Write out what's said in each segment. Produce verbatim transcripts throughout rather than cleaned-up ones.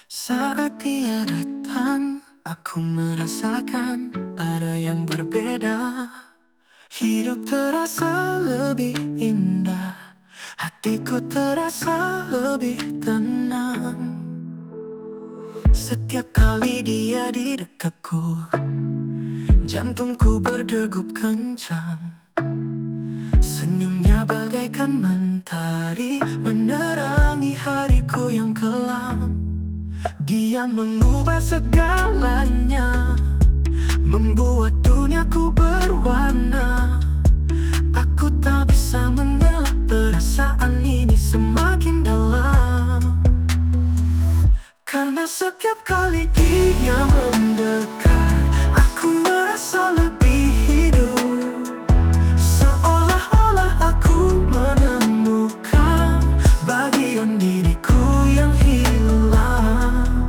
Saat dia datang, aku merasakan ada yang berbeda. Hidup terasa lebih indah, hatiku terasa lebih tenang. Setiap kali dia di dekatku, jantungku berdegup kencang. Senyumnya bagaikan mentari, menerangi hariku yang kelam. Dia mengubah segalanya, membuat duniaku berwarna. Aku tak bisa mengelak, perasaan ini semakin dalam. Karena setiap kali dia mendekat, aku merasa lebih hidup. Seolah-olah aku menemukan bagian diriku yang hilang.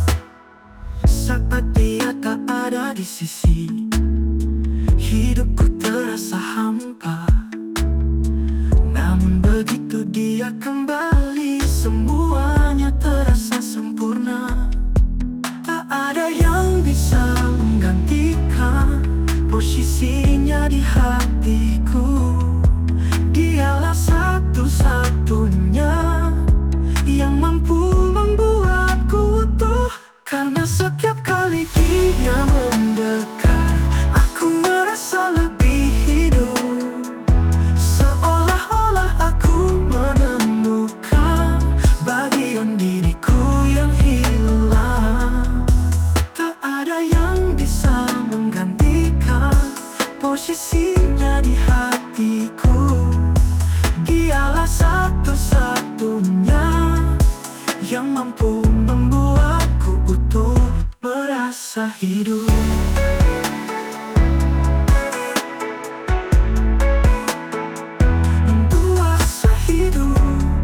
Saat dia tak ada di sisi, hidupku terasa hampa. Namun begitu dia kembali, semuanya terasa sempurna. Tak ada yang bisa menggantikan posisinya di hatiku. Dialah satu-satunya yang mampu membuatku utuh. Karena setiap kali dia mendekat, aku merasa lebih hidup. Seolah-olah aku menemukan bagian diriku yang hilang. Tak ada yang bisa menggantikan posisinya di hatiku. Dialah satu-satunya yang mampu membuatku utuh, merasa hidup. Merasa hidup.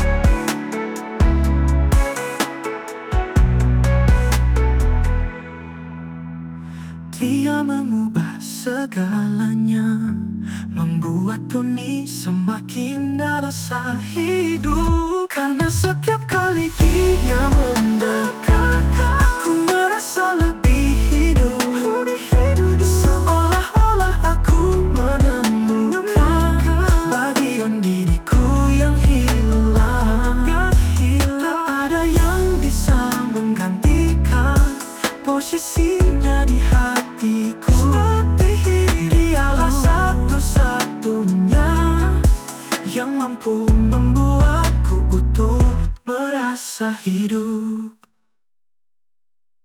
Dia mengubah segalanya, membuat dunia semakin rasa hidup. Karena setiap kali dia